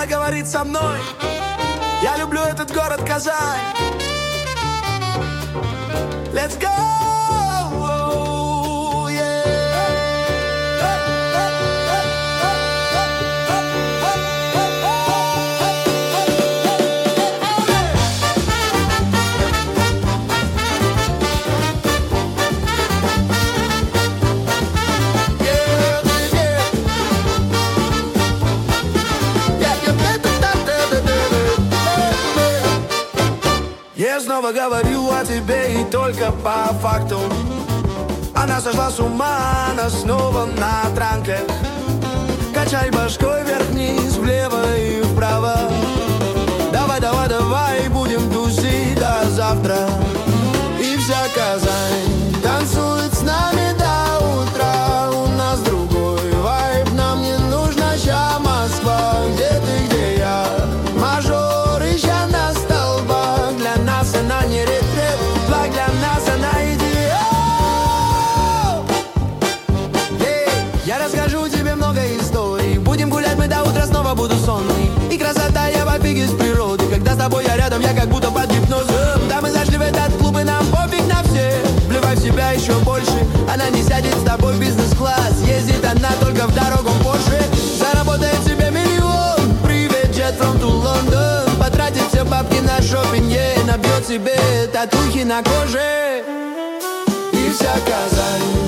она говорит со мной: я люблю этот город Казань. Let's go! Я снова говорю о тебе и только по факту. Она сошла с ума, она снова на транках. Качай башкой вверх-вниз, влево и вправо. Давай, давай, давай, будем тусить до завтра. И вся Казань танцует с нами до утра. У нас другой вайб, нам не нужна ща Москва. Где ты, где я? Мажор, ища на столбах. Для нас она не ретрит, для нас она идеал. Я расскажу тебе много историй. Будем гулять мы до утра, снова буду сонный. И красота, я в офиге с природы. Когда с тобой я рядом, я как будто под гипнозом. Да, мы зашли в этот клуб, и нам пофиг на все. Вливай в себя еще больше. Она не сядет с тобой в бизнес-класс. Ездит она только в дорогу Порше. Заработает себе миллион. Привет, jet from to London. Потратит все бабки на шопинге. Набьет себе татухи на коже. И вся Казань